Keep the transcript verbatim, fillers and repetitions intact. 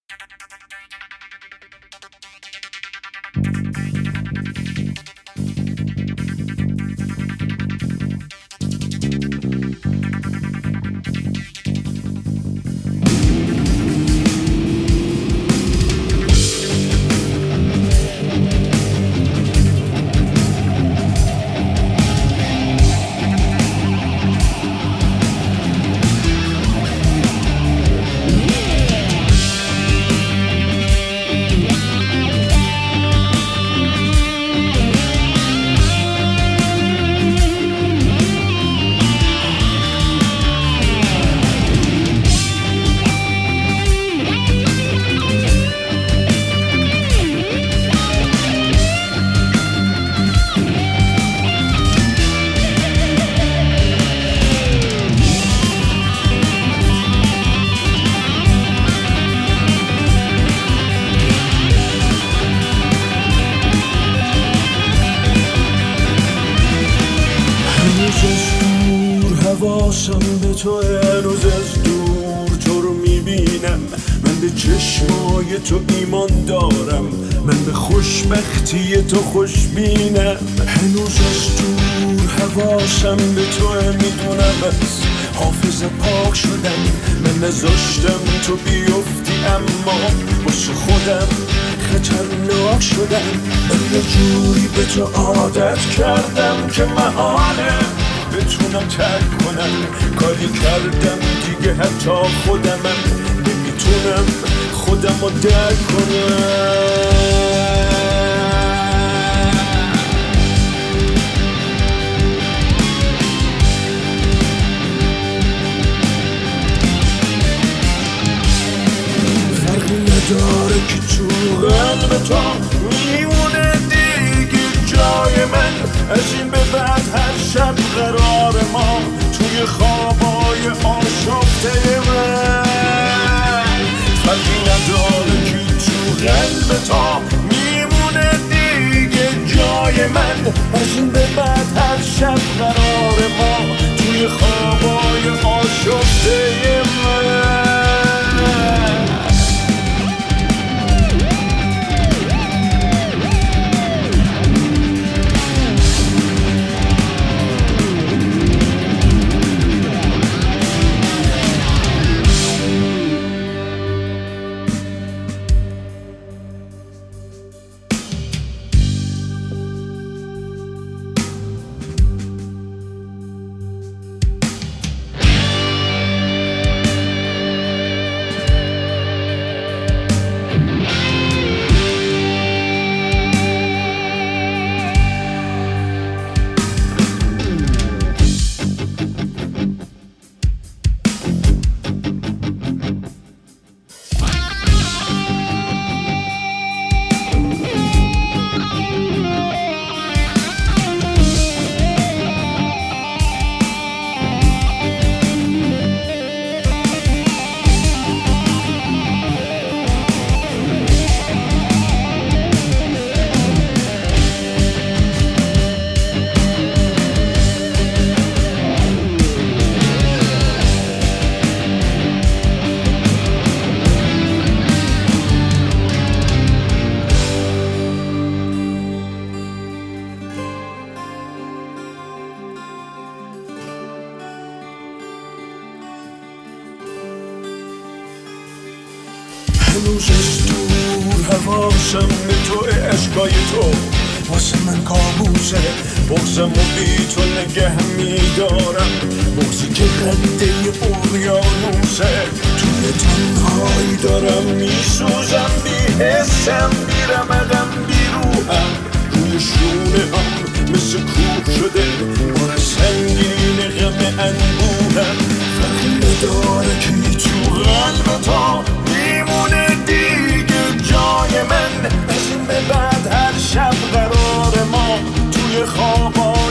حواسم به تو هنوز از دور تو رو میبینم. من به چشمای تو ایمان دارم، من به خوشبختی تو خوشبینم. هنوز از دور حواسم به تو میدونم، از حافظه پاک شدم. من نذاشتم تو بیفتی اما واسه خودم خطرناک شدم. من یه جوری به تو عادت کردم که محاله بتونم ترک کنم. کاری کردم دیگه حتی خودمم نمیتونم خودم رو درک کنم. فرقی نداره که تو قلب تو میمونه دیگه جای من. از این به بعد هر شب قرار ما توی خوابای آشفته من. فرقی نداره که تو قلب تو میمونه دیگه جای من. از این به بعد هر شب قرار ما توی خوابای آشفته من. هنوز از دور حواسم به تو عشقای تو واسه من کابوسه. بغزم و بی تو نگه میدارم، بغزی که خنده اقیانوسه. توی تنهایی دارم میسوزم، بی حسم بی رمقم بی روحم. روی شونه هم مثل کوه شده بار سنگین غم انبوهم. فرقی نداره که تو قلب تو میمونه دیگه جای من. از این به بعد هر شب قرار ما توی خوابا